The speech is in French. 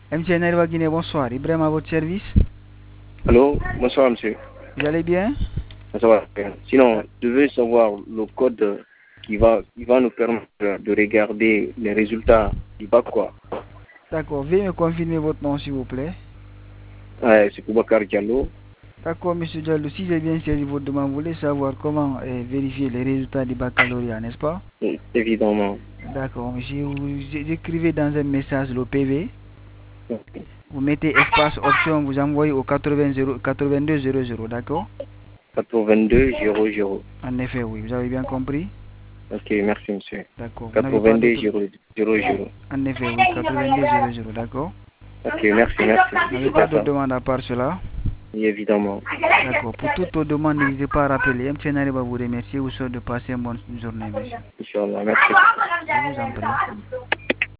MTN Airwa Guinée, bonsoir. Ibrahim à votre service. Allô, bonsoir monsieur. Vous allez bien? Ça va bien. Sinon, je veux savoir le code qui va nous permettre de regarder les résultats du bac, quoi. D'accord, veuillez me confirmer votre nom s'il vous plaît. Ouais, c'est Boubacar Diallo. D'accord, monsieur Diallo, si j'ai bien saisi votre demande, vous voulez savoir comment vérifier les résultats du baccalauréat, n'est-ce pas? Évidemment. D'accord, monsieur, vous écrivez dans un message le PV, Ok. vous mettez espace option, vous envoyez au 8200, d'accord? 82 00. En effet, oui, vous avez bien compris? Ok, merci monsieur. D'accord, vous n'avez pas 82 d'autre... 00. En effet, oui, 8200, d'accord? Ok, merci, merci. Vous n'avez C'est pas pas d'autre ça. demande à part cela? Oui, évidemment. D'accord, pour toutes vos demandes, n'hésitez pas à rappeler. MTN va vous remercier, vous souhaite de passer une bonne journée, monsieur. Inch'Allah, merci. Je vous en prie.